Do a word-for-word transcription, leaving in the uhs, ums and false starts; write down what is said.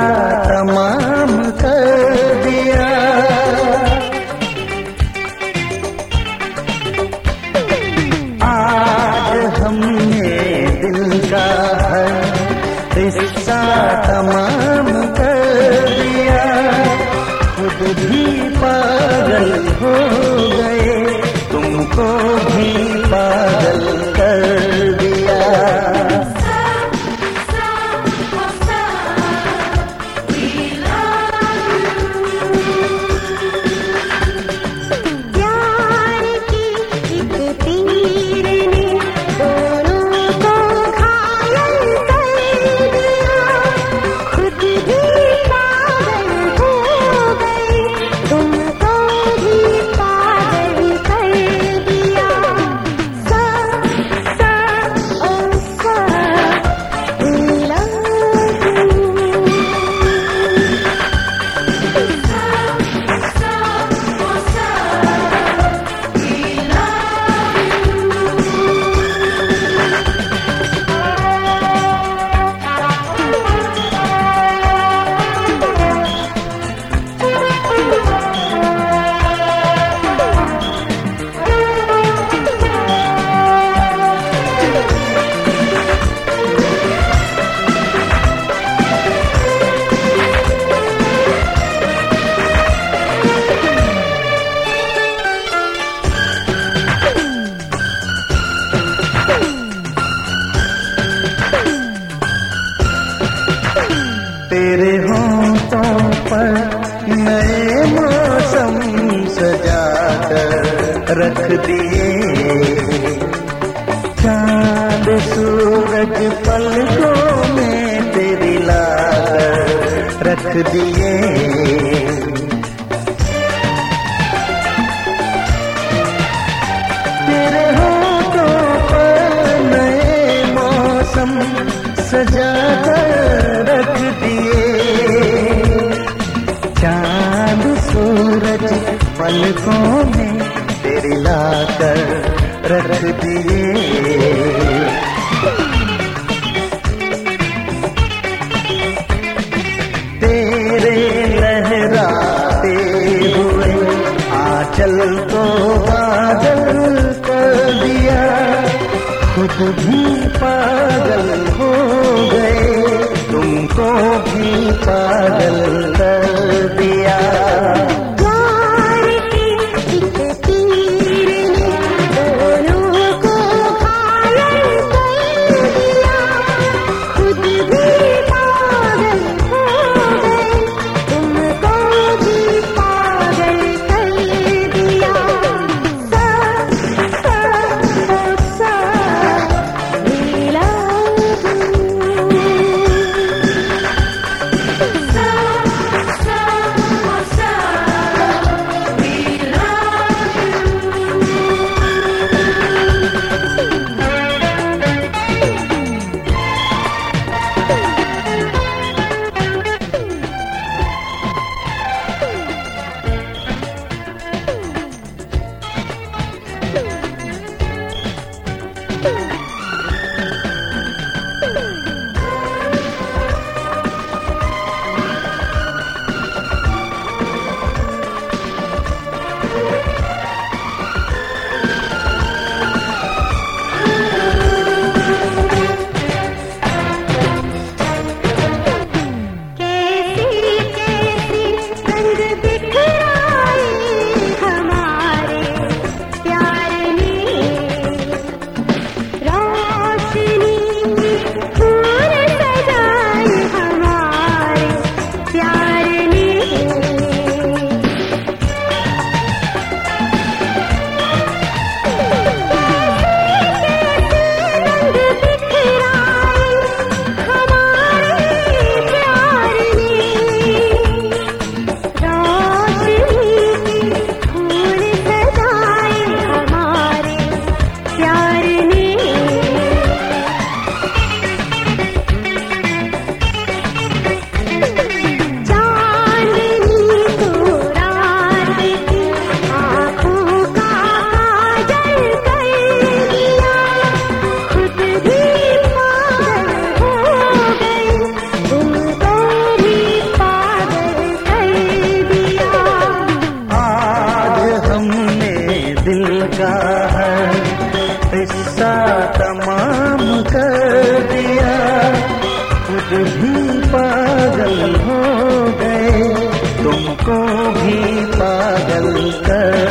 तमाम कर दिया। आज हमने दिल का हर हिस्सा तमाम कर दिया। खुद भी पागल हो गए, तुमको भी पागल कर दिया। तेरे होंठों पर नए मौसम सजा कर रख दिए। चांद सूरज पलकों में तेरी लाकर रख दिए। तेरे होंठों पर नए मौसम सजा कर रख दिए। चांद सूरज पलकों में तेरी लाकर रख दिए। तेरे लहराते हुए आंचल को बादल कर दिया। खुद भी पागल हो गए, तुमको भी पागल कर दिया। प्यार के एक तीर ने दोनों को को भी पागल कर